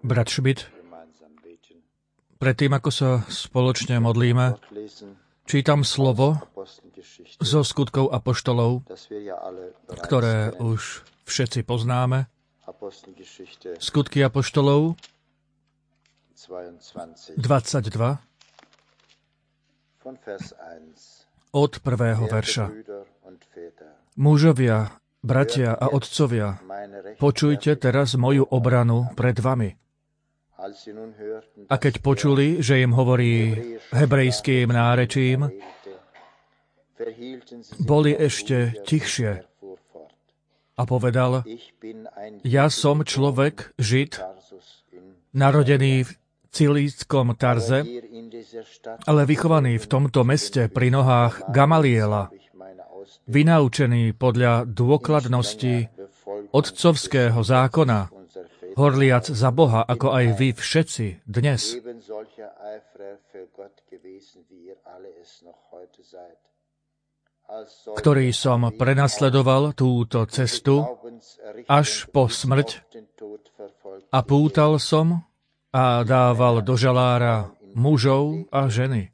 Brat Schmidt, predtým, ako sa spoločne modlíme, čítam slovo zo Skutkov apoštolov, ktoré už všetci poznáme. Skutky apoštolov 22 od 1. verša. Mužovia, bratia a otcovia, počujte teraz moju obranu pred vami. A keď počuli, že im hovorí hebrejským nárečím, boli ešte tichšie. A povedal, ja som človek, Žid, narodený v Cilíckom Tarze, ale vychovaný v tomto meste pri nohách Gamaliela, vynaučený podľa dôkladnosti otcovského zákona, horliac za Boha, ako aj vy všetci dnes. Ktorý som prenasledoval túto cestu až po smrť a pútal som a dával do žalára mužov a ženy.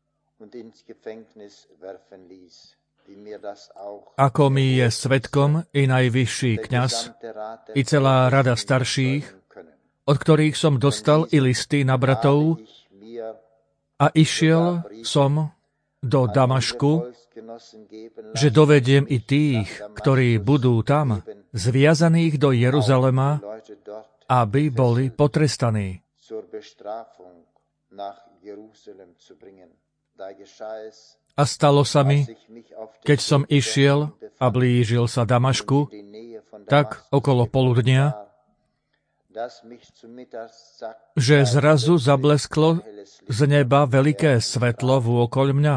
Ako mi je svedkom i najvyšší kňaz, i celá rada starších, od ktorých som dostal i listy na bratov, a išiel som do Damašku, že dovediem i tých, ktorí budú tam, zviazaných do Jeruzalema, aby boli potrestaní. A stalo sa mi, keď som išiel a blížil sa Damašku, tak okolo poludnia, že zrazu zablesklo z neba veľké svetlo vôkoľ mňa.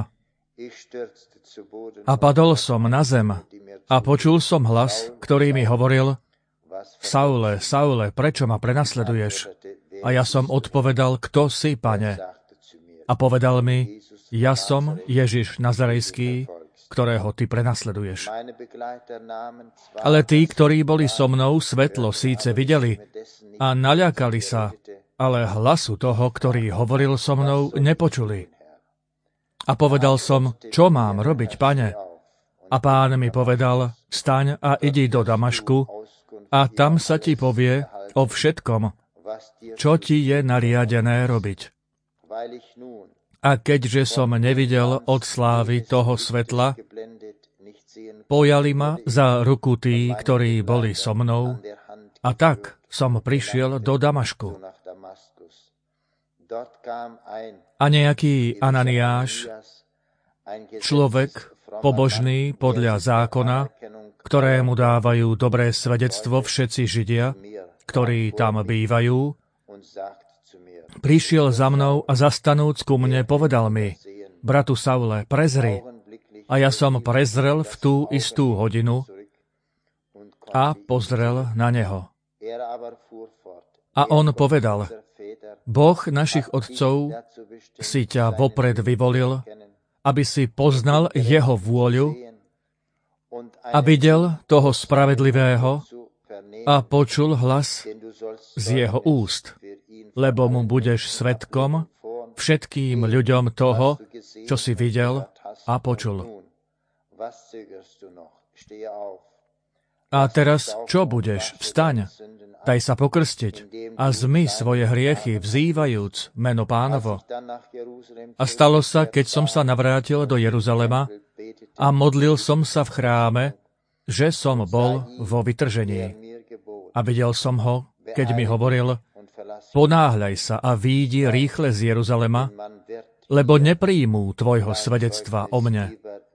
A padol som na zem a počul som hlas, ktorý mi hovoril, Saule, Saule, prečo ma prenasleduješ? A ja som odpovedal, kto si, Pane? A povedal mi, ja som Ježiš Nazarejský, ktorého ty prenasleduješ. Ale tí, ktorí boli so mnou, svetlo síce videli a naľakali sa, ale hlasu toho, ktorý hovoril so mnou, nepočuli. A povedal som, čo mám robiť, Pane? A Pán mi povedal, vstaň a idi do Damašku a tam sa ti povie o všetkom, čo ti je nariadené robiť. A keďže som nevidel od slávy toho svetla, pojali ma za ruku tí, ktorí boli so mnou, a tak som prišiel do Damašku. A nejaký Ananiáš, človek pobožný podľa zákona, ktorému dávajú dobré svedectvo všetci Židia, ktorí tam bývajú, prišiel za mnou a zastanúc ku mne povedal mi, bratu Saule, prezri. A ja som prezrel v tú istú hodinu a pozrel na neho. A on povedal, Boh našich otcov si ťa vopred vyvolil, aby si poznal jeho vôľu a videl toho spravedlivého a počul hlas z jeho úst, lebo mu budeš svedkom všetkým ľuďom toho, čo si videl a počul. A teraz čo budeš? Vstaň, daj sa pokrstiť a zmyj svoje hriechy, vzývajúc meno Pánovo. A stalo sa, keď som sa navrátil do Jeruzalema a modlil som sa v chráme, že som bol vo vytržení. A videl som ho, keď mi hovoril, ponáhľaj sa a výjdi rýchle z Jeruzalema, lebo nepríjmú tvojho svedectva o mne.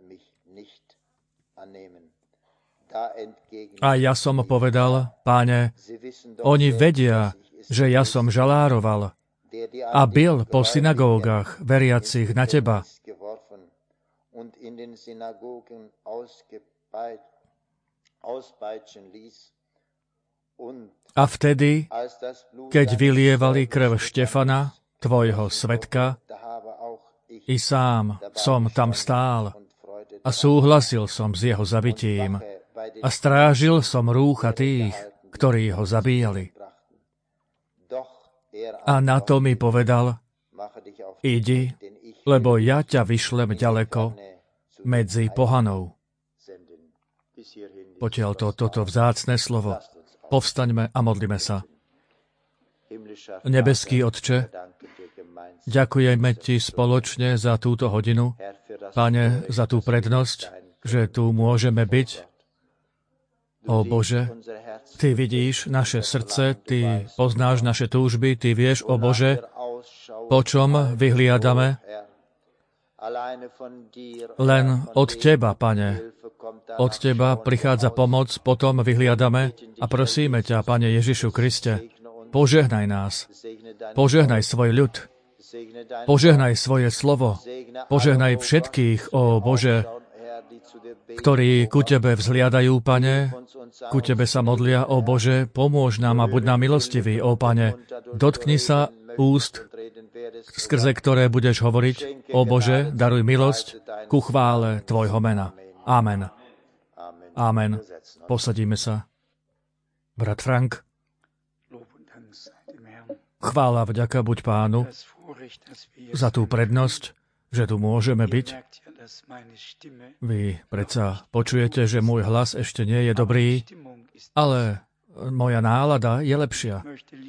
A ja som povedal, Páne, oni vedia, že ja som žalároval a bil po synagógach veriacich na teba. A vtedy, keď vylievali krv Štefana, tvojho svedka, i sám som tam stál a súhlasil som s jeho zabitím a strážil som rúcha tých, ktorí ho zabíjali. A na to mi povedal, idi, lebo ja ťa vyšlem ďaleko medzi pohanov. Potiaľ toto vzácne slovo. Povstaňme a modlíme sa. Nebeský Otče, ďakujeme Ti spoločne za túto hodinu, Pane, za tú prednosť, že tu môžeme byť. Ó Bože, Ty vidíš naše srdce, Ty poznáš naše túžby, Ty vieš, ó Bože, po čom vyhliadame. Len od Teba, Pane, od Teba prichádza pomoc, potom vyhliadame a prosíme ťa, Pane Ježišu Kriste, požehnaj nás, požehnaj svoj ľud, požehnaj svoje slovo, požehnaj všetkých, ó Bože, ktorí ku Tebe vzhliadajú, Pane, ku Tebe sa modlia, ó Bože, pomôž nám a buď nám milostivý, ó Pane, dotkni sa úst, skrze ktoré budeš hovoriť, ó Bože, daruj milosť ku chvále Tvojho mena. Amen. Amen. Posadíme sa. Brat Frank, chvála, vďaka buď Pánu za tú prednosť, že tu môžeme byť. Vy predsa počujete, že môj hlas ešte nie je dobrý, ale moja nálada je lepšia.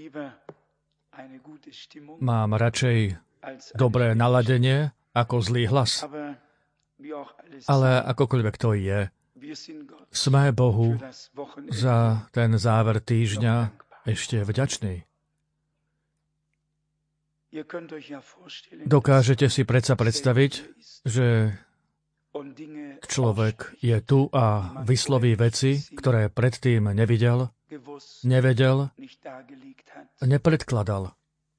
Mám radšej dobré naladenie ako zlý hlas. Ale akokoľvek to je, sme Bohu za ten záver týždňa ešte vďační. Dokážete si predsa predstaviť, že človek je tu a vysloví veci, ktoré predtým nevidel, nevedel, nepredkladal.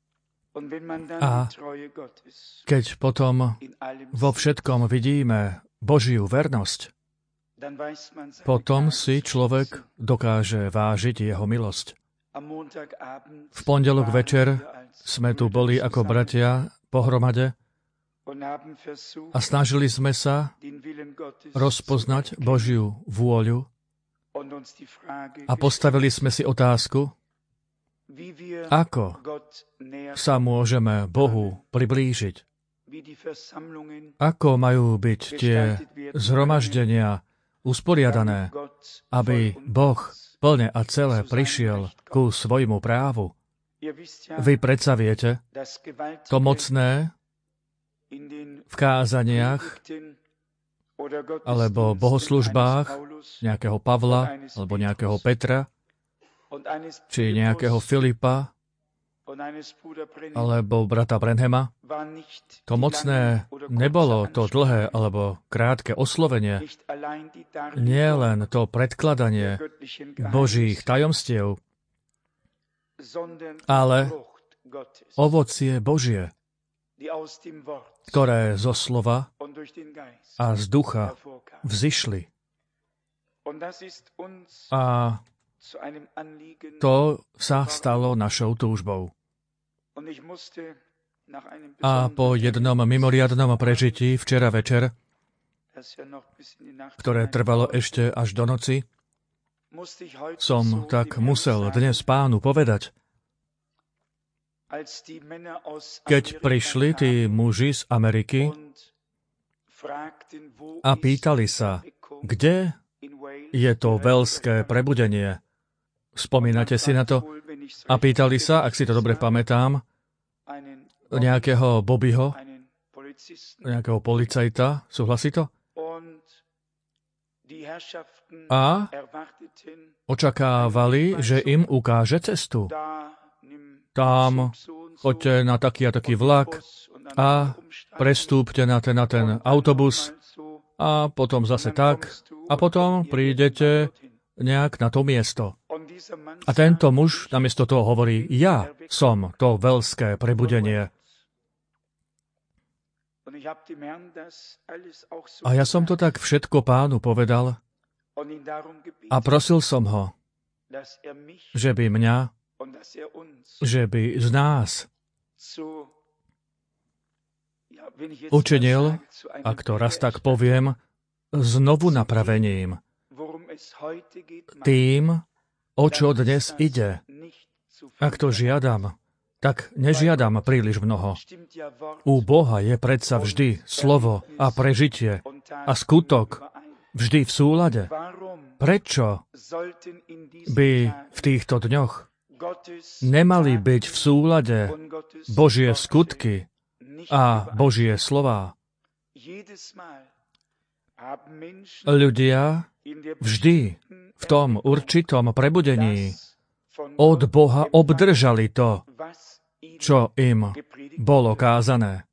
A keď potom vo všetkom vidíme Božiu vernosť, potom si človek dokáže vážiť jeho milosť. V pondelok večer sme tu boli ako bratia pohromade a snažili sme sa rozpoznať Božiu vôľu a postavili sme si otázku, ako sa môžeme Bohu priblížiť. Ako majú byť tie zhromaždenia usporiadané, aby Boh plne a celé prišiel ku svojmu právu. Vy predsa viete, to mocné v kázaniach alebo bohoslužbách nejakého Pavla alebo nejakého Petra či nejakého Filipa alebo brata Brenhema. To mocné nebolo to dlhé alebo krátke oslovenie, nie len to predkladanie Božích tajomstiev, ale ovocie Božie, ktoré zo slova a z ducha vzišli. A to sa stalo našou túžbou. A po jednom mimoriadnom prežití včera večer, ktoré trvalo ešte až do noci, som tak musel dnes Pánu povedať, keď prišli tí muži z Ameriky a pýtali sa, kde je to veľské prebudenie. Spomínate si na to? A pýtali sa, ak si to dobre pamätám, nejakého Bobbyho, nejakého policajta, súhlasí to? A očakávali, že im ukáže cestu. Tam choďte na taký a taký vlak a prestúpte na ten autobus a potom zase tak a potom prídete nejak na to miesto. A tento muž namiesto toho hovorí, ja som to veľské prebudenie. A ja som to tak všetko Pánu povedal a prosil som ho, že by mňa, že by z nás učinil, ak to raz tak poviem, znovu napravením. Tým, o čo dnes ide. Ak to žiadam, tak nežiadam príliš mnoho. U Boha je predsa vždy slovo a prežitie a skutok vždy v súlade. Prečo by v týchto dňoch nemali byť v súlade Božie skutky a Božie slová? Ľudia vždy v tom určitom prebudení od Boha obdržali to, čo im bolo kázané.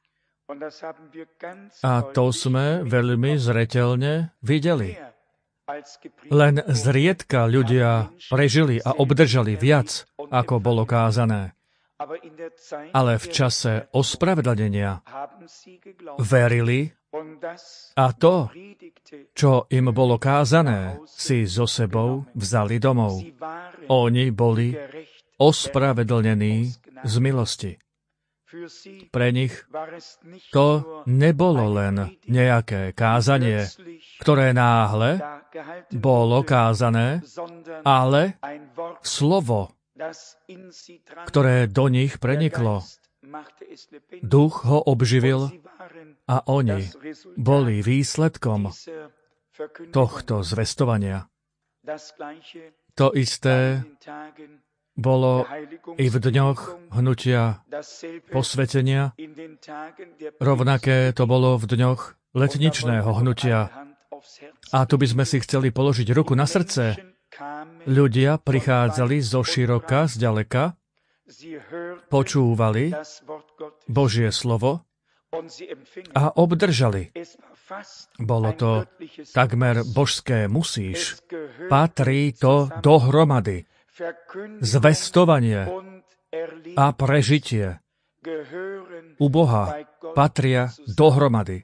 A to sme veľmi zreteľne videli. Len zriedka ľudia prežili a obdržali viac, ako bolo kázané. Ale v čase ospravedlnenia verili a to, čo im bolo kázané, si so sebou vzali domov. Oni boli ospravedlnení z milosti. Pre nich to nebolo len nejaké kázanie, ktoré náhle bolo kázané, ale slovo, ktoré do nich preniklo. Duch ho obživil a oni boli výsledkom tohto zvestovania. To isté bolo i v dňoch hnutia posvetenia, rovnaké to bolo v dňoch letničného hnutia. A tu by sme si chceli položiť ruku na srdce. Ľudia prichádzali zo široka, z ďaleka, počúvali Božie slovo a obdržali. Bolo to takmer božské musíš. Patrí to dohromady. Zvestovanie a prežitie u Boha patria dohromady.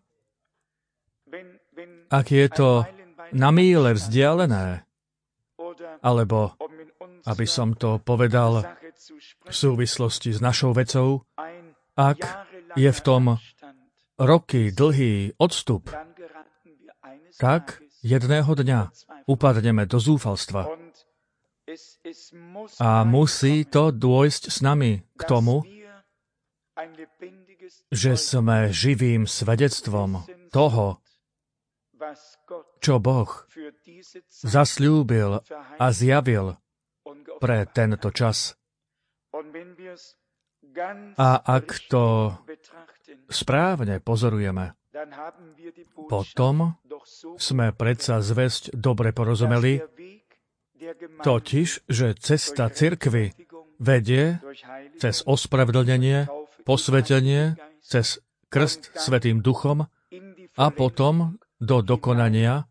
Ak je to na míle vzdialené, alebo, aby som to povedal v súvislosti s našou vecou, ak je v tom roky dlhý odstup, tak jedného dňa upadneme do zúfalstva. A musí to dôjsť s nami k tomu, že sme živým svedectvom toho, čo Boh zasľúbil a zjavil pre tento čas. A ak to správne pozorujeme, potom sme predsa zvesť dobre porozumeli, totiž, že cesta cirkvi vedie cez ospravedlnenie, posvetenie, cez krst Svätým Duchom a potom do dokonania,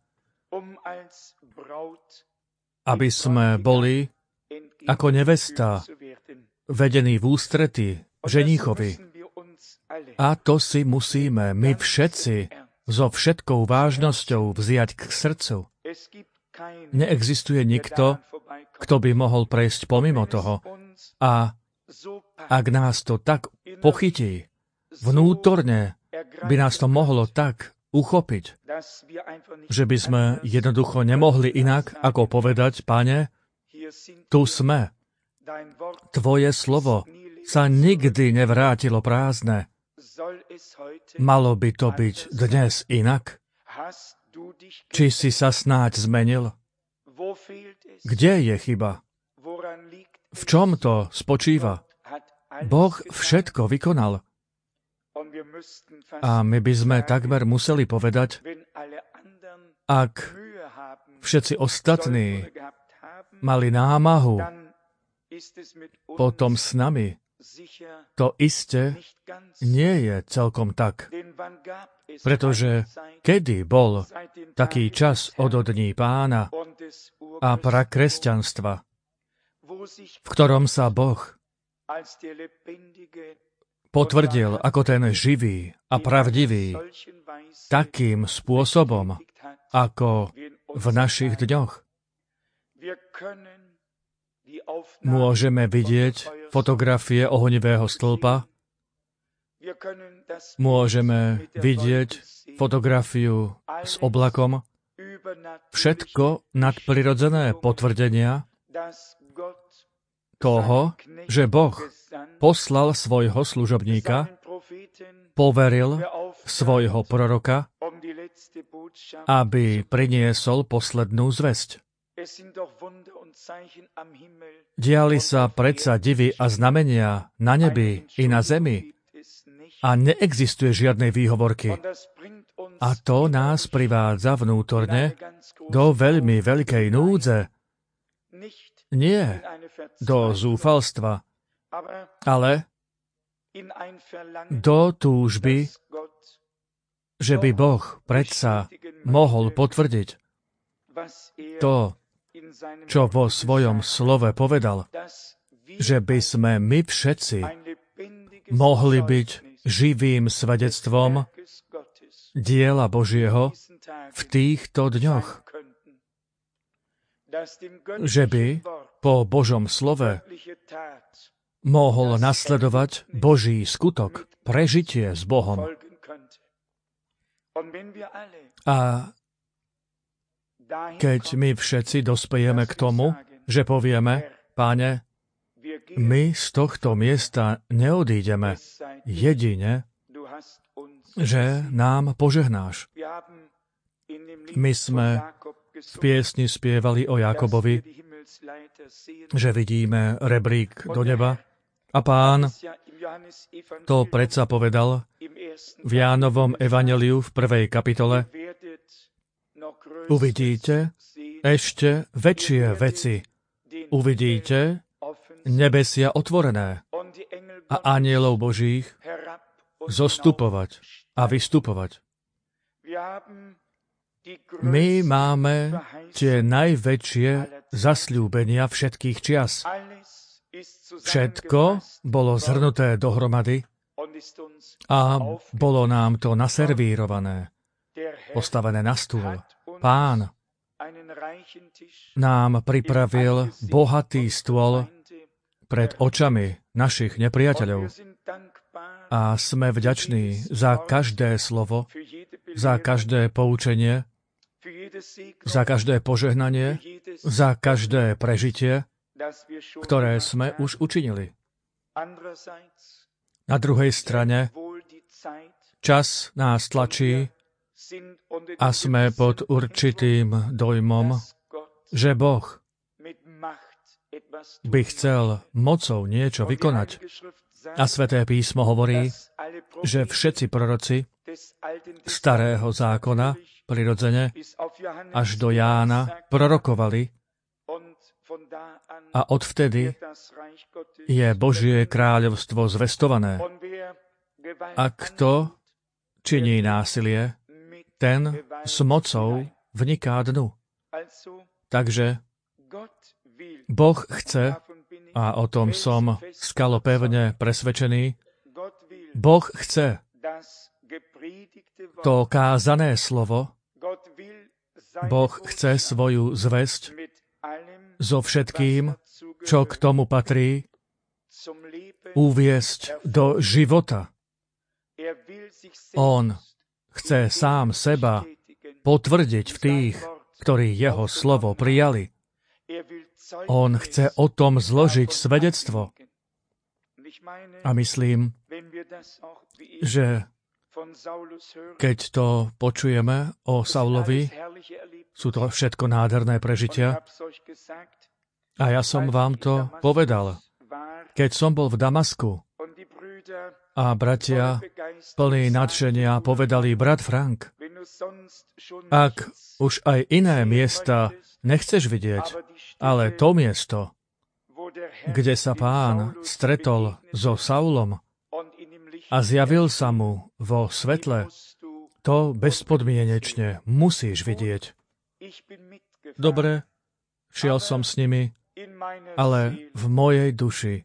aby sme boli ako nevesta vedení v ústrety ženíchovi. A to si musíme my všetci so všetkou vážnosťou vziať k srdcu. Neexistuje nikto, kto by mohol prejsť pomimo toho. A ak nás to tak pochytí, vnútorne by nás to mohlo tak uchopiť, že by sme jednoducho nemohli inak, ako povedať, Pane, tu sme. Tvoje slovo sa nikdy nevrátilo prázdne. Malo by to byť dnes inak? Či si sa snáď zmenil? Kde je chyba? V čom to spočíva? Boh všetko vykonal. A my by sme takmer museli povedať, ak všetci ostatní mali námahu, potom s nami to iste nie je celkom tak. Pretože kedy bol taký čas od dní Pána a prakresťanstva, v ktorom sa Boh potvrdil ako ten živý a pravdivý takým spôsobom, ako v našich dňoch. Môžeme vidieť fotografie ohnivého stĺpa, môžeme vidieť fotografiu s oblakom, všetko nadprirodzené potvrdenia toho, že Boh poslal svojho služobníka, poveril svojho proroka, aby priniesol poslednú zvesť. Diali sa predsa divy a znamenia na nebi i na zemi a neexistuje žiadnej výhovorky. A to nás privádza vnútorne do veľmi veľkej núdze. Nie do zúfalstva, ale do túžby, že by Boh predsa mohol potvrdiť to, čo vo svojom slove povedal, že by sme my všetci mohli byť živým svedectvom diela Božieho v týchto dňoch. Že by po Božom slove mohol nasledovať Boží skutok, prežitie s Bohom. A keď my všetci dospejeme k tomu, že povieme, Páne, my z tohto miesta neodídeme, jedine, že nám požehnáš. My sme v piesni spievali o Jákobovi, že vidíme rebrík do neba a Pán to predsa povedal v Jánovom evanjeliu v 1. kapitole. Uvidíte ešte väčšie veci. Uvidíte nebesia otvorené a anjelov Božích zostupovať a vystupovať. My máme tie najväčšie zasľúbenia všetkých čias. Všetko bolo zhrnuté dohromady a bolo nám to naservírované, postavené na stôl. Pán nám pripravil bohatý stôl pred očami našich nepriateľov. A sme vďační za každé slovo, za každé poučenie, za každé požehnanie, za každé prežitie, ktoré sme už učinili. Na druhej strane, čas nás tlačí a sme pod určitým dojmom, že Boh by chcel mocou niečo vykonať. A Sväté písmo hovorí, že všetci proroci starého zákona, prirodzene, až do Jána, prorokovali a odvtedy je Božie kráľovstvo zvestované. A kto činí násilie, ten s mocou vniká dnu. Takže Boh chce, a o tom som skalopevne presvedčený, Boh chce to kázané slovo, Boh chce svoju zvesť so všetkým, čo k tomu patrí, uviesť do života. On chce sám seba potvrdiť v tých, ktorí jeho slovo prijali. On chce o tom zložiť svedectvo. A myslím, že keď to počujeme o Saulovi, sú to všetko nádherné prežitia. A ja som vám to povedal. Keď som bol v Damasku a bratia plní nadšenia povedali, brat Frank, ak už aj iné miesta nechceš vidieť, ale to miesto, kde sa Pán stretol so Saulom a zjavil sa mu vo svetle, to bezpodmienečne musíš vidieť. Dobre, šiel som s nimi, ale v mojej duši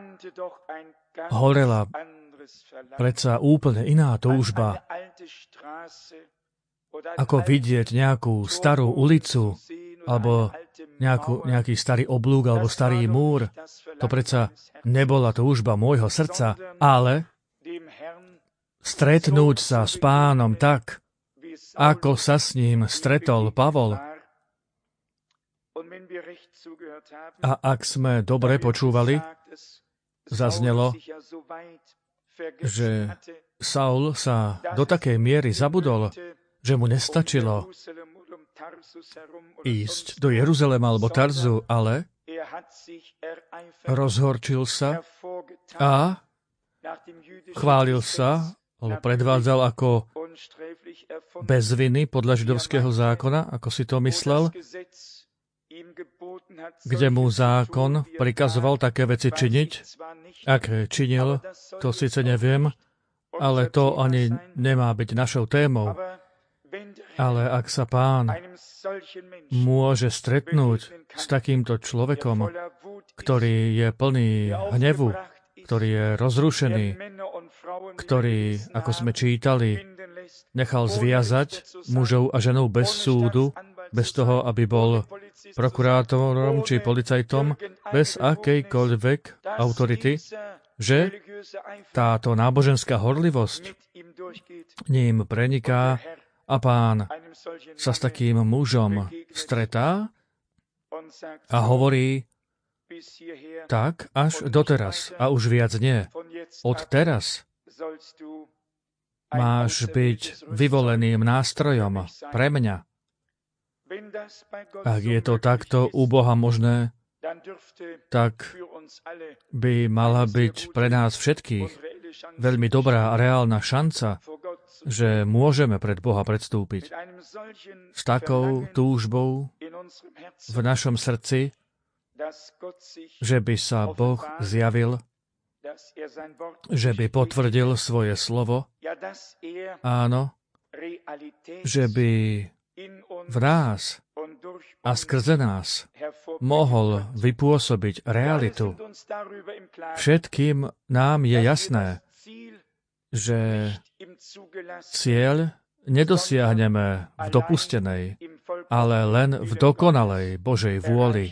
horela predsa úplne iná túžba, ako vidieť nejakú starú ulicu, alebo nejaký starý oblúk, alebo starý múr. To predsa nebola túžba môjho srdca, ale stretnúť sa s Pánom tak, ako sa s ním stretol Pavol. A ak sme dobre počúvali, zaznelo, že Saul sa do takej miery zabudol, že mu nestačilo ísť do Jeruzalema alebo Tarzu, ale rozhorčil sa a chválil sa, alebo predvádzal ako bez viny podľa židovského zákona, ako si to myslel, kde mu zákon prikazoval také veci činiť. Ak činil, to síce neviem, ale to ani nemá byť našou témou. Ale ak sa Pán môže stretnúť s takýmto človekom, ktorý je plný hnevu, ktorý je rozrušený, ktorý, ako sme čítali, nechal zviazať mužov a ženou bez súdu, bez toho, aby bol prokurátorom či policajtom, bez akejkoľvek autority, že táto náboženská horlivosť ním preniká a Pán sa s takým mužom stretá a hovorí tak až doteraz a už viac nie. Od teraz máš byť vyvoleným nástrojom pre mňa. Ak je to takto u Boha možné, tak by mala byť pre nás všetkých veľmi dobrá a reálna šanca, že môžeme pred Boha predstúpiť s takou túžbou v našom srdci, že by sa Boh zjavil, že by potvrdil svoje slovo, áno, že by v nás a skrze nás mohol vypôsobiť realitu. Všetkým nám je jasné, že cieľ nedosiahneme v dopustenej, ale len v dokonalej Božej vôli.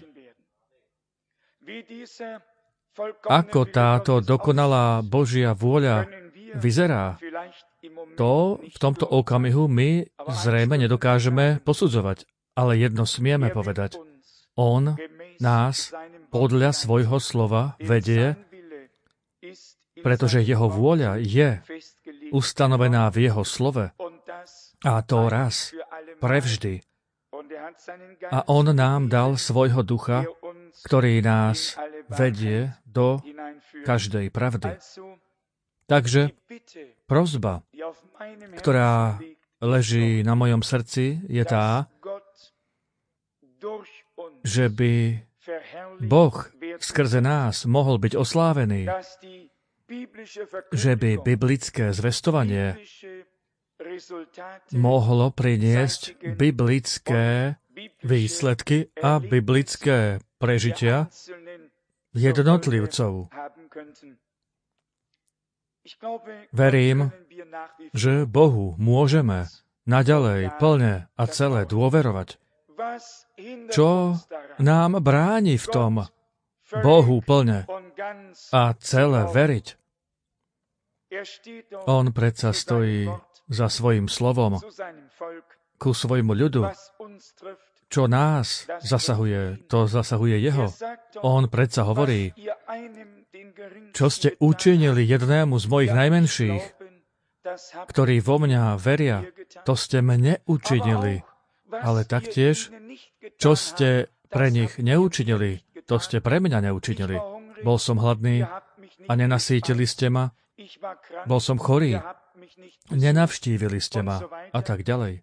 Ako táto dokonalá Božia vôľa vyzerá, to v tomto okamihu my zrejme nedokážeme posudzovať, ale jedno smieme povedať. On nás podľa svojho slova vedie, pretože jeho vôľa je ustanovená v jeho slove, a to raz, prevždy. A on nám dal svojho ducha, ktorý nás vedie do každej pravdy. Takže prosba, ktorá leží na mojom srdci, je tá, že by Boh skrze nás mohol byť oslávený, že by biblické zvestovanie mohlo priniesť biblické výsledky a biblické prežitia jednotlivcov. Verím, že Bohu môžeme naďalej plne a celé dôverovať. Čo nám bráni v tom Bohu plne a celé veriť? On predsa stojí za svojim slovom ku svojmu ľudu. Čo nás zasahuje, to zasahuje jeho. On predsa hovorí, čo ste učinili jednému z mojich najmenších, ktorí vo mňa veria, to ste mne učinili. Ale taktiež, čo ste pre nich neučinili, to ste pre mňa neučinili. Bol som hladný a nenasítili ste ma. Bol som chorý, nenavštívili ste ma a tak ďalej.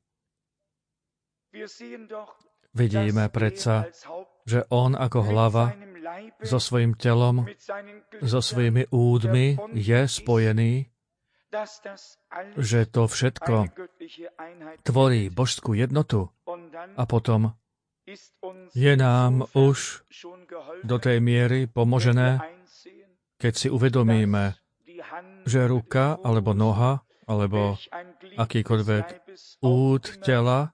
Vidíme predsa, že on ako hlava so svojím telom, so svojimi údmi je spojený, že to všetko tvorí božskú jednotu a potom je nám už do tej miery pomožené, keď si uvedomíme, že ruka alebo noha alebo akýkoľvek úd tela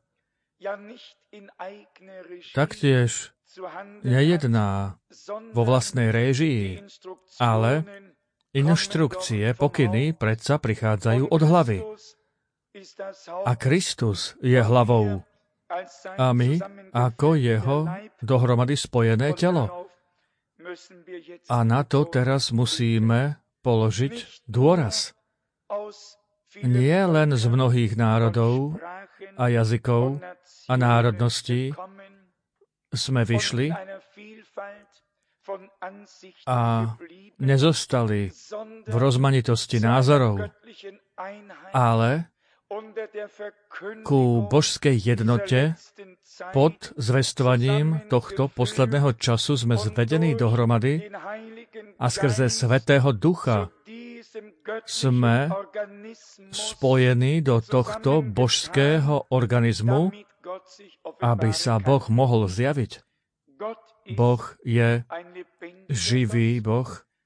taktiež nejedná vo vlastnej réžii, ale inštrukcie, pokyny predsa prichádzajú od hlavy. A Kristus je hlavou a my ako jeho dohromady spojené telo. A na to teraz musíme položiť dôraz. Nie len z mnohých národov a jazykov a národností sme vyšli a nezostali v rozmanitosti názorov, ale ku božskej jednote pod zvestovaním tohto posledného času sme zvedení dohromady a skrze Svätého Ducha sme spojení do tohto božského organizmu, aby sa Boh mohol zjaviť. Boh je živý Boh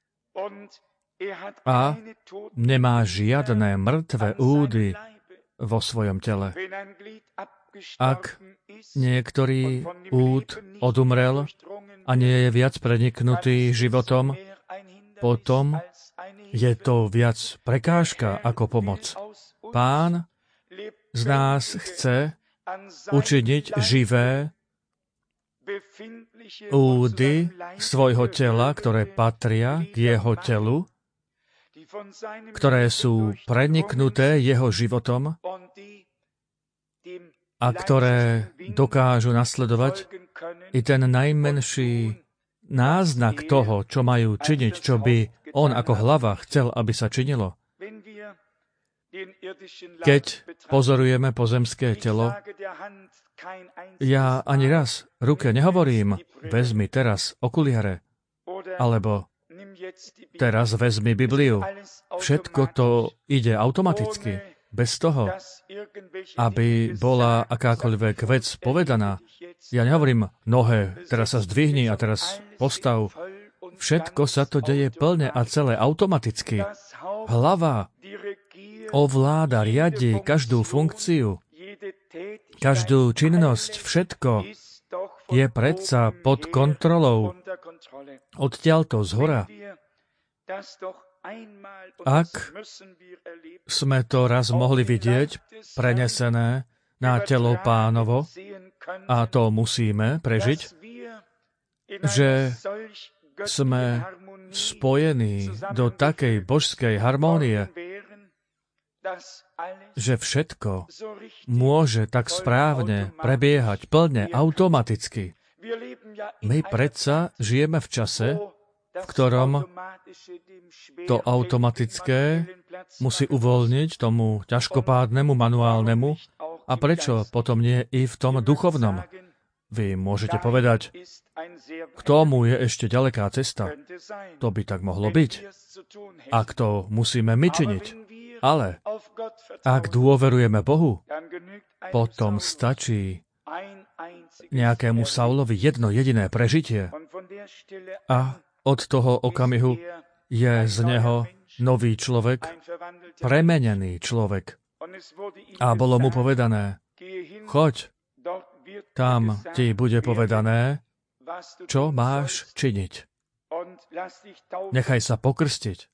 a nemá žiadne mŕtve údy vo svojom tele. Ak niektorý úd odumrel a nie je viac preniknutý životom, potom je to viac prekážka ako pomoc. Pán z nás chce učiniť živé údy svojho tela, ktoré patria k jeho telu, ktoré sú preniknuté jeho životom a ktoré dokážu nasledovať i ten najmenší náznak toho, čo majú činiť, čo by on ako hlava chcel, aby sa činilo. Keď pozorujeme pozemské telo, ja ani raz ruke nehovorím, vezmi teraz okuliare, alebo teraz vezmi Bibliu. Všetko to ide automaticky, bez toho, aby bola akákoľvek vec povedaná. Ja nehovorím, nohe, teraz sa zdvihni a teraz postav. Všetko sa to deje plne a celé automaticky. Hlava ovláda, riadi každú funkciu, každú činnosť, všetko je predsa pod kontrolou. Odtiaľto zhora. Ak sme to raz mohli vidieť, prenesené na telo Pánovo, a to musíme prežiť, že sme spojení do takej božskej harmónie, že všetko môže tak správne prebiehať plne, automaticky. My predsa žijeme v čase, v ktorom to automatické musí uvoľniť tomu ťažkopádnemu, manuálnemu. A prečo potom nie i v tom duchovnom? Vy môžete povedať, k tomu je ešte ďaleká cesta. To by tak mohlo byť. Ak to musíme my činiť. Ale ak dôverujeme Bohu, potom stačí nejakému Saulovi jedno jediné prežitie a od toho okamihu je z neho nový človek, premenený človek. A bolo mu povedané, choď, tam ti bude povedané, čo máš činiť. Nechaj sa pokrstiť.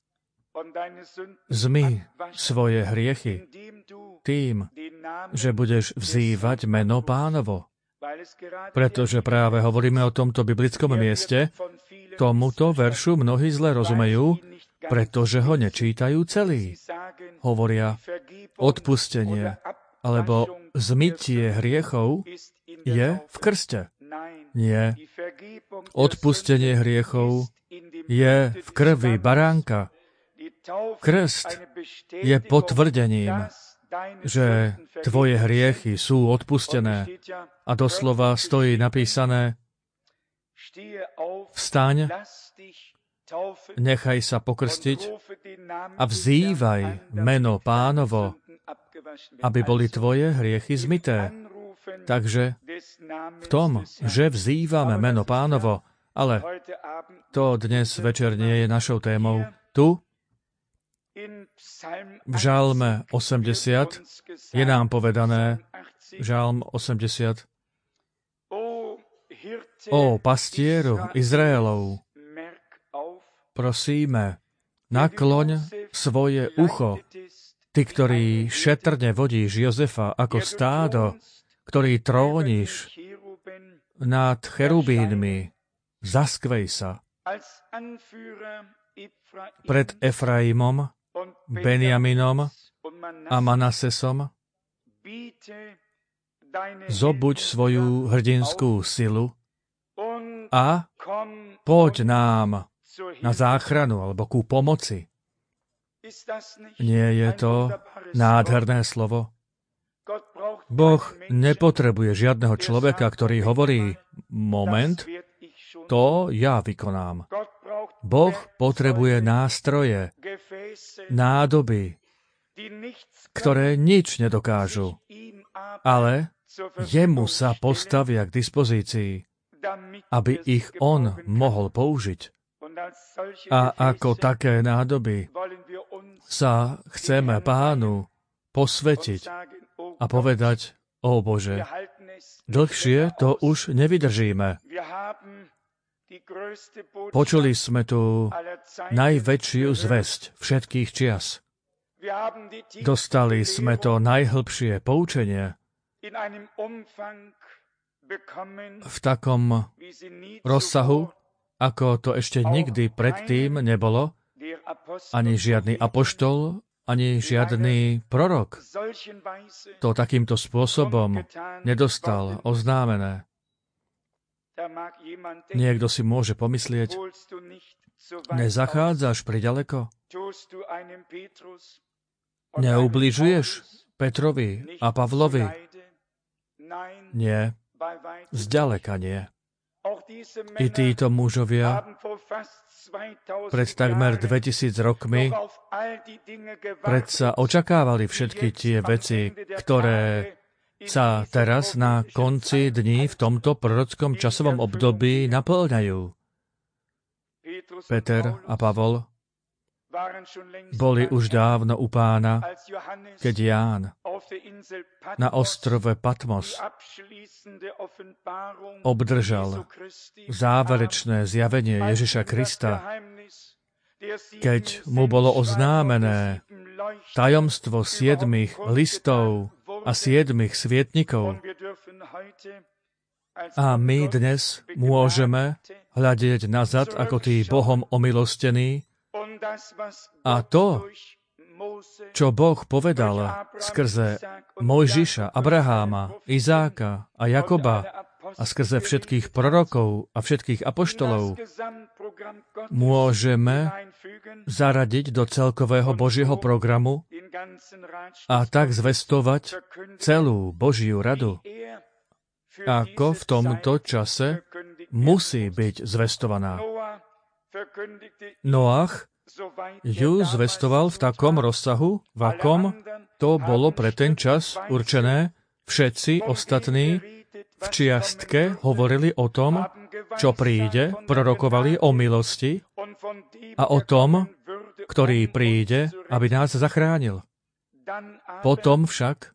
Zmyj svoje hriechy tým, že budeš vzývať meno Pánovo. Pretože práve hovoríme o tomto biblickom mieste, tomuto veršu mnohí zle rozumejú, pretože ho nečítajú celý. Hovoria, odpustenie alebo zmytie hriechov je v krste. Nie. Odpustenie hriechov je v krvi baránka. Krst je potvrdením, že tvoje hriechy sú odpustené. A doslova stojí napísané, vstaň, nechaj sa pokrstiť a vzývaj meno Pánovo, aby boli tvoje hriechy zmyté. Takže v tom, že vzývame meno Pánovo, ale to dnes večer nie je našou témou. Tu, v Žalme 80, je nám povedané, Žalm 80, o pastieru Izraelov, prosíme, nakloň svoje ucho, ty, ktorý šetrne vodíš Jozefa ako stádo, ktorý tróniš nad cherubínmi, zaskvej sa. Pred Efraimom, Benjaminom a Manasesom zobuď svoju hrdinskú silu a poď nám na záchranu alebo ku pomoci. Nie je to nádherné slovo? Boh nepotrebuje žiadneho človeka, ktorý hovorí, moment, to ja vykonám. Boh potrebuje nástroje, nádoby, ktoré nič nedokážu, ale jemu sa postavia k dispozícii, aby ich on mohol použiť. A ako také nádoby sa chceme Pánu posvetiť a povedať, ó Bože, dlhšie to už nevydržíme. Počuli sme tu najväčšiu zvesť všetkých čias. Dostali sme to najhlbšie poučenie v takom rozsahu, ako to ešte nikdy predtým nebolo, ani žiadny apoštol, ani žiadny prorok to takýmto spôsobom nedostal oznámené. Niekto si môže pomyslieť, nezachádzaš priďaleko? Neubližuješ Petrovi a Pavlovi? Nie, zďaleka nie. I títo mužovia pred takmer 2000 rokmi predsa očakávali všetky tie veci, ktoré sa teraz na konci dní v tomto prorockom časovom období naplňajú. Peter a Pavol boli už dávno u Pána, keď Ján na ostrove Patmos obdržal záverečné zjavenie Ježiša Krista, keď mu bolo oznámené tajomstvo 7 listov a 7 svietnikov. A my dnes môžeme hľadieť nazad ako tí Bohom omilostení a to, čo Boh povedal skrze Mojžiša, Abraháma, Izáka a Jakoba a skrze všetkých prorokov a všetkých apoštolov, môžeme zaradiť do celkového Božieho programu a tak zvestovať celú Božiu radu, ako v tomto čase musí byť zvestovaná. Noach ju zvestoval v takom rozsahu, v akom to bolo pre ten čas určené. Všetci ostatní v čiastke hovorili o tom, čo príde, prorokovali o milosti a o tom, ktorý príde, aby nás zachránil. Potom však,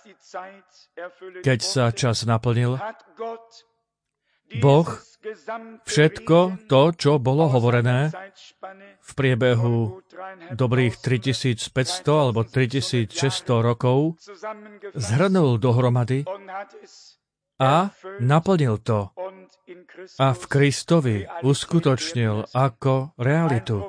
keď sa čas naplnil, Boh všetko to, čo bolo hovorené v priebehu dobrých 3500 alebo 3600 rokov, zhrnul dohromady a naplnil to. A v Kristovi uskutočnil ako realitu.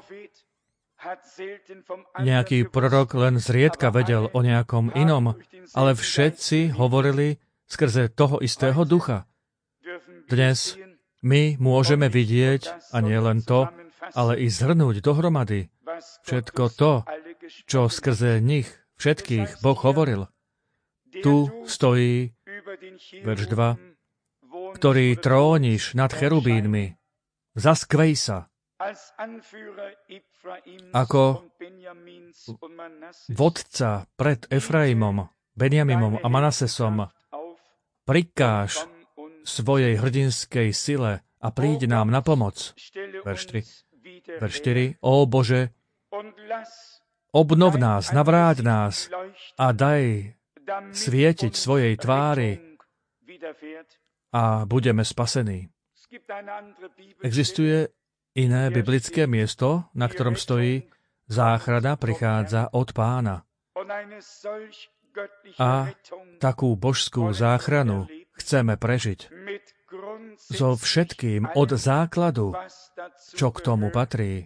Nejaký prorok len zriedka vedel o nejakom inom, ale všetci hovorili skrze toho istého ducha. Dnes my môžeme vidieť, a nie len to, ale i zhrnúť dohromady všetko to, čo skrze nich všetkých Boh hovoril. Tu stojí, verš 2, ktorý tróniš nad cherubínmi, zaskvej sa. Ako vodca pred Efraimom, Benjamimom a Manasesom, prikáž svojej hrdinskej sile a príď nám na pomoc. Verš 3. Verš 4. Ó Bože, obnov nás, navráť nás a daj svietiť svojej tvári a budeme spasení. Existuje iné biblické miesto, na ktorom stojí záchrana prichádza od Pána. A takú božskú záchranu chceme prežiť so všetkým od základu, čo k tomu patrí,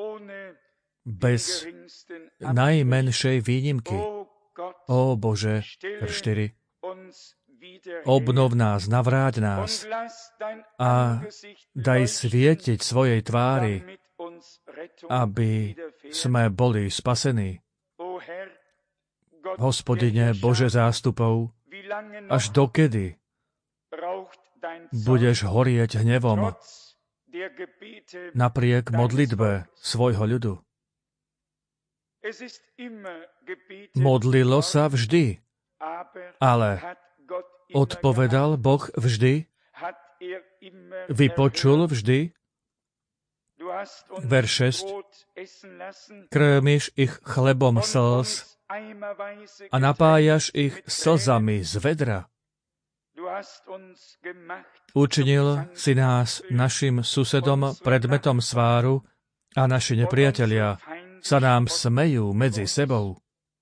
bez najmenšej výnimky. Ó Bože, verš 4, obnov nás, navráť nás a daj svietiť svojej tvári, aby sme boli spasení. Hospodine, Bože zástupov, až dokedy budeš horieť hnevom napriek modlitbe svojho ľudu? Modlilo sa vždy, ale odpovedal Boh vždy? Vypočul vždy? Verš 6. Krmiš ich chlebom slz a napájaš ich slzami z vedra. Učinil si nás našim susedom predmetom sváru a naši nepriatelia sa nám smejú medzi sebou.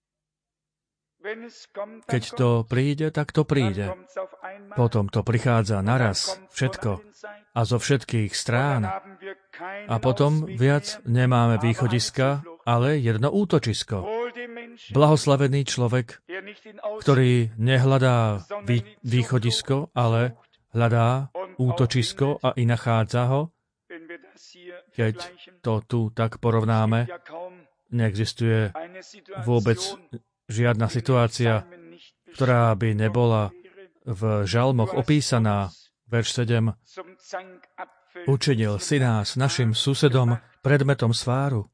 Keď to príde, tak to príde. Potom to prichádza naraz, všetko a zo všetkých strán. A potom viac nemáme východiska, ale jedno útočisko. Blahoslavený človek, ktorý nehľadá východisko, ale hľadá útočisko a i nachádza ho. Keď to tu tak porovnáme, neexistuje vôbec žiadna situácia, ktorá by nebola v žalmoch opísaná. Verš 7. Učinil si nás našim susedom predmetom sváru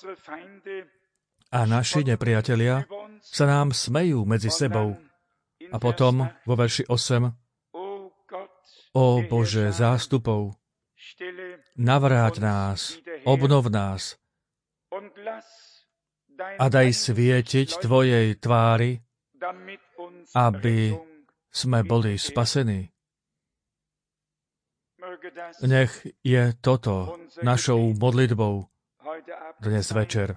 a naši nepriatelia sa nám smejú medzi sebou. A potom vo verši 8. Ó Bože zástupov, navráť nás, obnov nás a daj svietiť Tvojej tvári, aby sme boli spasení. Nech je toto našou modlitbou dnes večer.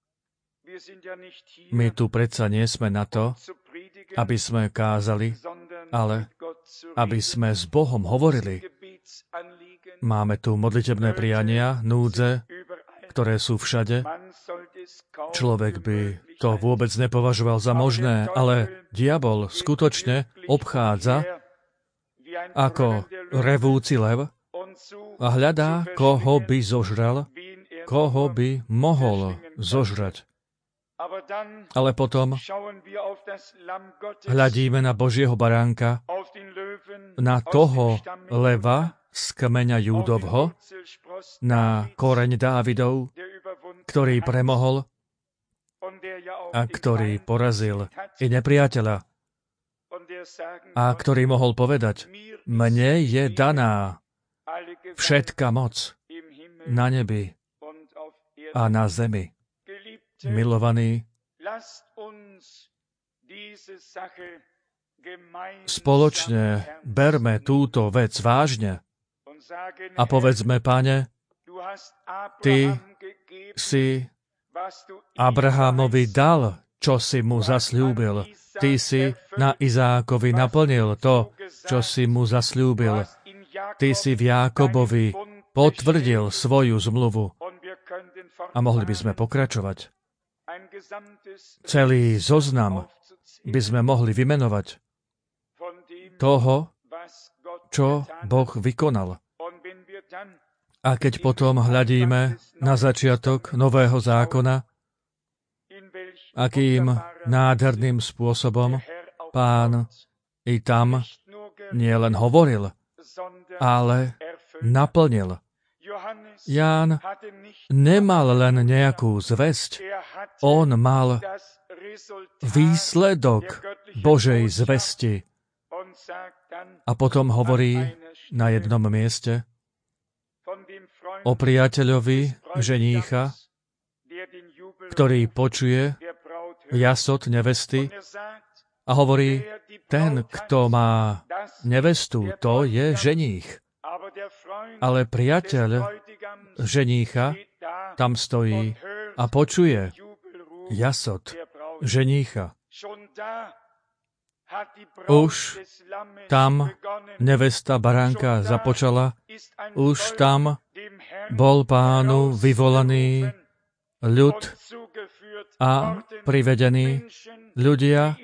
My tu predsa nie sme na to, aby sme kázali, ale aby sme s Bohom hovorili. Máme tu modlitebné priania, núdze, ktoré sú všade. Človek by to vôbec nepovažoval za možné, ale diabol skutočne obchádza ako revúci lev a hľadá, koho by zožral, koho by mohol zožrať. Ale potom hľadíme na Božieho baránka, na toho leva z kmeňa Júdovho, na koreň Dávidov, ktorý premohol a ktorý porazil i nepriateľa a ktorý mohol povedať, mne je daná všetka moc na nebi a na zemi. Milovaní, spoločne berme túto vec vážne a povedzme, Pane, Ty si Abrahamovi dal, čo si mu zasľúbil. Ty si na Izákovi naplnil to, čo si mu zasľúbil. Ty si v Jákobovi potvrdil svoju zmluvu. A mohli by sme pokračovať. Celý zoznam by sme mohli vymenovať toho, čo Boh vykonal. A keď potom hľadíme na začiatok Nového zákona, akým nádherným spôsobom Pán i tam nielen hovoril, ale naplnil. Ján nemal len nejakú zvesť, on mal výsledok Božej zvesti. A potom hovorí na jednom mieste o priateľovi ženícha, ktorý počuje jasot nevesty a hovorí, ten, kto má nevestu, to je ženích. Ale priateľ ženícha tam stojí a počuje jasot ženícha. Už tam nevesta baránka započala, už tam bol Pánu vyvolaný ľud a privedení ľudia,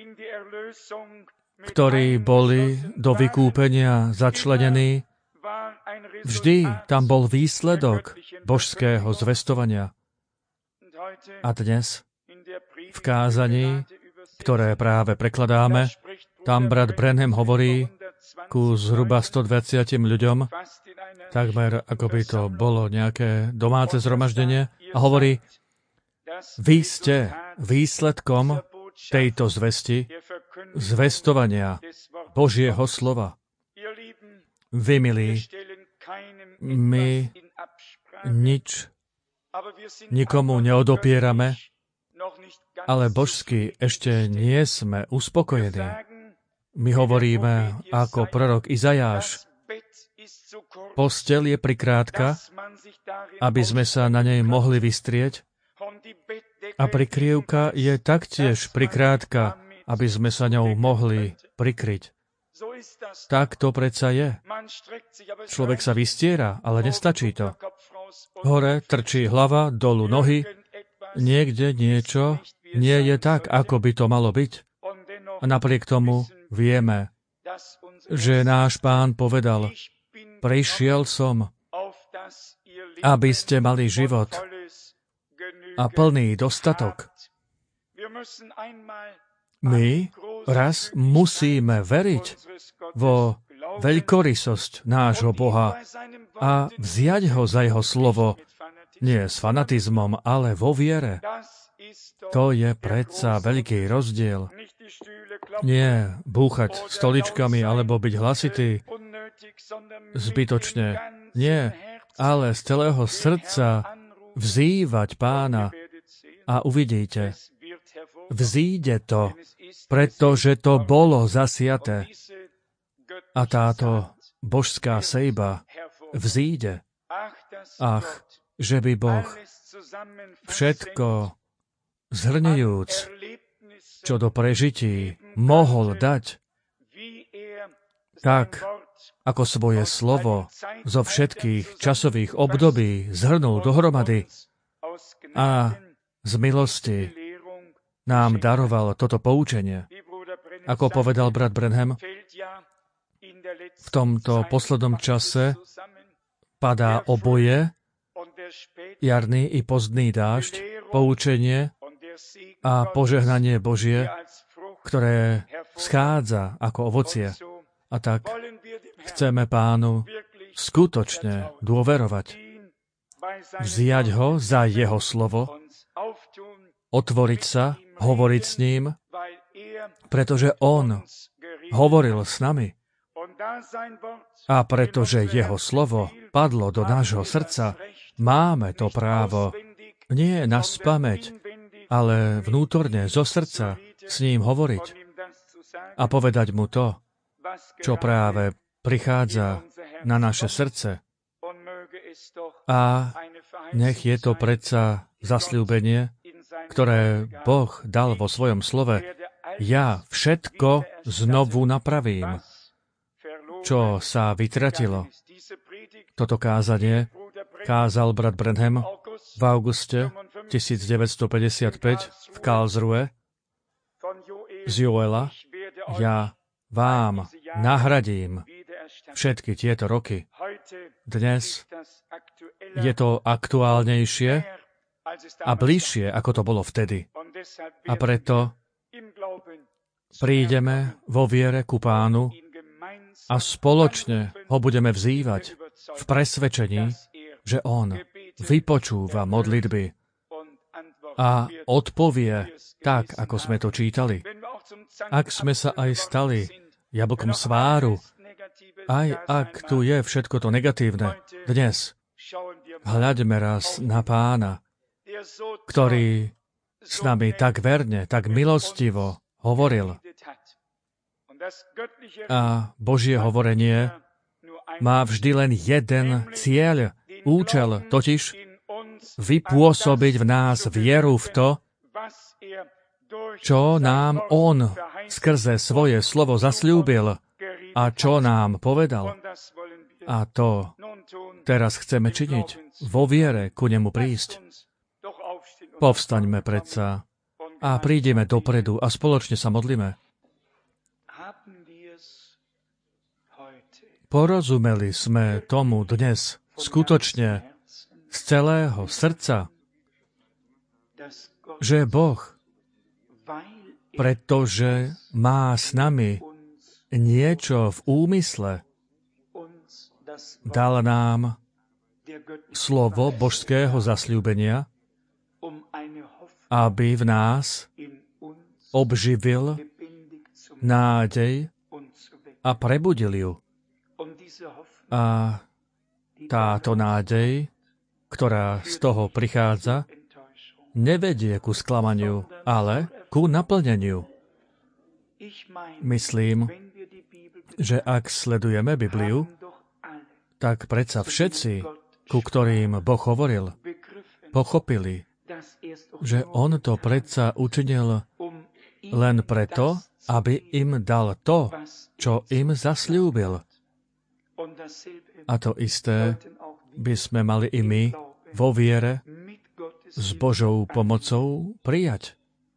ktorí boli do vykúpenia začlenení. Vždy tam bol výsledok božského zvestovania. A dnes v kázaní, ktoré práve prekladáme, tam brat Branham hovorí ku zhruba 120 ľuďom, takmer ako by to bolo nejaké domáce zhromaždenie, a hovorí, vy ste výsledkom tejto zvesti, zvestovania Božieho slova. Vy, milí, my nič nikomu neodopierame, ale božsky ešte nie sme uspokojení. My hovoríme ako prorok Izajáš, posteľ je prikrátka, aby sme sa na nej mohli vystrieť, a prikryvka je taktiež prikrátka, aby sme sa ňou mohli prikryť. Tak to predsa je. Človek sa vystiera, ale nestačí to. Hore trčí hlava, dolu nohy, niekde niečo nie je tak, ako by to malo byť. A napriek tomu vieme, že náš Pán povedal, prišiel som, aby ste mali život a plný dostatok. My raz musíme veriť vo veľkorysosť nášho Boha a vziať ho za jeho slovo, nie s fanatizmom, ale vo viere. To je predsa veľký rozdiel. Nie búchať stoličkami alebo byť hlasitý zbytočne. Nie, ale z celého srdca vzývať Pána a uvidíte, vzíde to, pretože to bolo zasiaté. A táto božská sejba vzíde. Ach, že by Boh všetko zhrňujúc, čo do prežití mohol dať, tak, ako svoje slovo zo všetkých časových období zhrnul dohromady a z milosti nám daroval toto poučenie. Ako povedal brat Branham, v tomto poslednom čase padá oboje, jarný i pozdný dážď, poučenie a požehnanie Božie, ktoré schádza ako ovocie. A tak chceme Pánu skutočne dôverovať. Vziať ho za jeho slovo, otvoriť sa, hovoriť s ním, pretože on hovoril s nami. A pretože jeho slovo padlo do nášho srdca, máme to právo nie naspamäť, ale vnútorne zo srdca s ním hovoriť a povedať mu to, čo práve prichádza na naše srdce. A nech je to predsa zasľúbenie, ktoré Boh dal vo svojom slove. Ja všetko znovu napravím, čo sa vytratilo. Toto kázanie kázal brat Branham v auguste 1955 v Karlsruhe z Joela. Ja vám nahradím všetky tieto roky. Dnes je to aktuálnejšie a bližšie, ako to bolo vtedy. A preto prídeme vo viere ku Pánu a spoločne ho budeme vzývať v presvedčení, že on vypočúva modlitby a odpovie tak, ako sme to čítali. Ak sme sa aj stali jablkom sváru, aj ak tu je všetko to negatívne, dnes hľaďme raz na Pána, ktorý s nami tak verne, tak milostivo hovoril. A Božie hovorenie má vždy len jeden cieľ, účel, totiž vypôsobiť v nás vieru v to, čo nám on skrze svoje slovo zasľúbil a čo nám povedal. A to teraz chceme činiť, vo viere ku nemu prísť. Povstaňme predsa a prídeme dopredu a spoločne sa modlíme. Porozumeli sme tomu dnes skutočne z celého srdca, že Boh, pretože má s nami niečo v úmysle, dal nám slovo božského zasľúbenia, aby v nás obživil nádej a prebudil ju. A táto nádej, ktorá z toho prichádza, nevedie ku sklamaniu, ale ku naplneniu. Myslím, že ak sledujeme Bibliu, tak predsa všetci, ku ktorým Boh hovoril, pochopili, že on to predsa učinil len preto, aby im dal to, čo im zasľúbil. A to isté by sme mali i my vo viere s Božou pomocou prijať.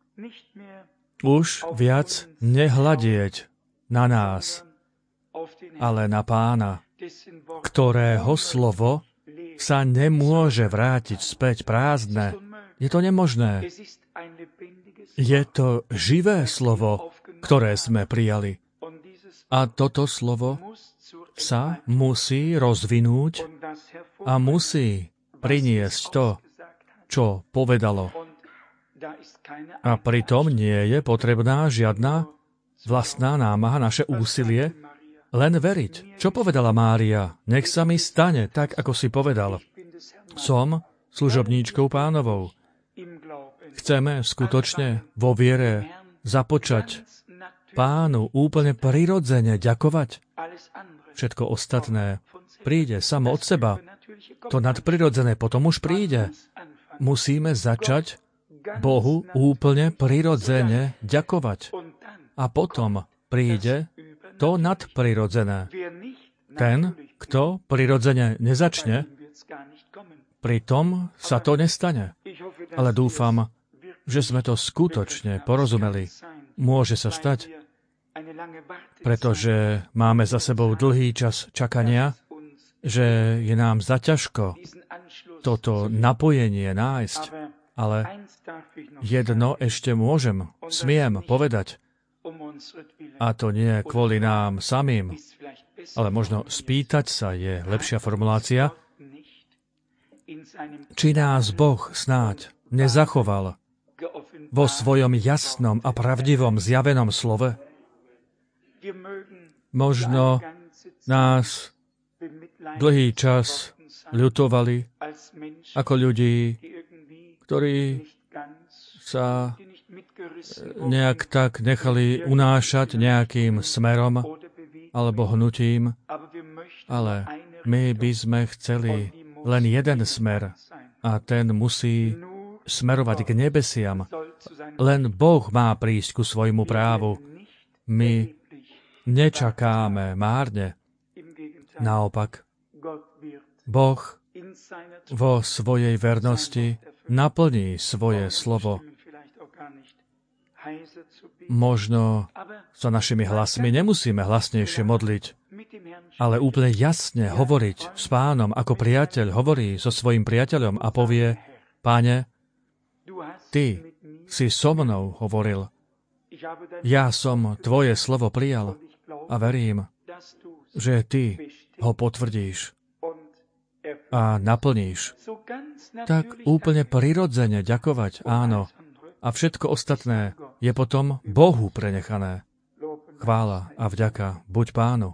Už viac nehľadieť na nás, ale na Pána, ktorého slovo sa nemôže vrátiť späť prázdne. Je to nemožné. Je to živé slovo, ktoré sme prijali. A toto slovo sa musí rozvinúť a musí priniesť to, čo povedalo. A pritom nie je potrebná žiadna vlastná námaha, naše úsilie, len veriť. Čo povedala Mária? Nech sa mi stane tak, ako si povedal. Som služobníčkou Pánovou. Chceme skutočne vo viere započať Pánu úplne prirodzene ďakovať. Všetko ostatné príde samo od seba. To nadprirodzené potom už príde. Musíme začať Bohu úplne prirodzene ďakovať. A potom príde to nadprirodzené. Ten, kto prirodzene nezačne, pritom sa to nestane. Ale dúfam, že sme to skutočne porozumeli. Môže sa stať, pretože máme za sebou dlhý čas čakania, že je nám zaťažko toto napojenie nájsť. Ale jedno ešte smiem povedať. A to nie kvôli nám samým, ale možno spýtať sa je lepšia formulácia, či nás Boh snáď nezachoval vo svojom jasnom a pravdivom zjavenom slove. Možno nás dlhý čas ľutovali ako ľudí, ktorí sa nejak tak nechali unášať nejakým smerom alebo hnutím, ale my by sme chceli len jeden smer a ten musí smerovať k nebesiam. Len Boh má prísť ku svojmu právu. My nečakáme márne. Naopak, Boh vo svojej vernosti naplní svoje slovo. Možno sa našimi hlasmi nemusíme hlasnejšie modliť, ale úplne jasne hovoriť s Pánom, ako priateľ hovorí so svojím priateľom a povie: Páne, Ty si so mnou hovoril. Ja som Tvoje slovo prijal a verím, že Ty ho potvrdíš a naplníš. Tak úplne prirodzene ďakovať, áno. A všetko ostatné je potom Bohu prenechané. Chvála a vďaka buď Pánu.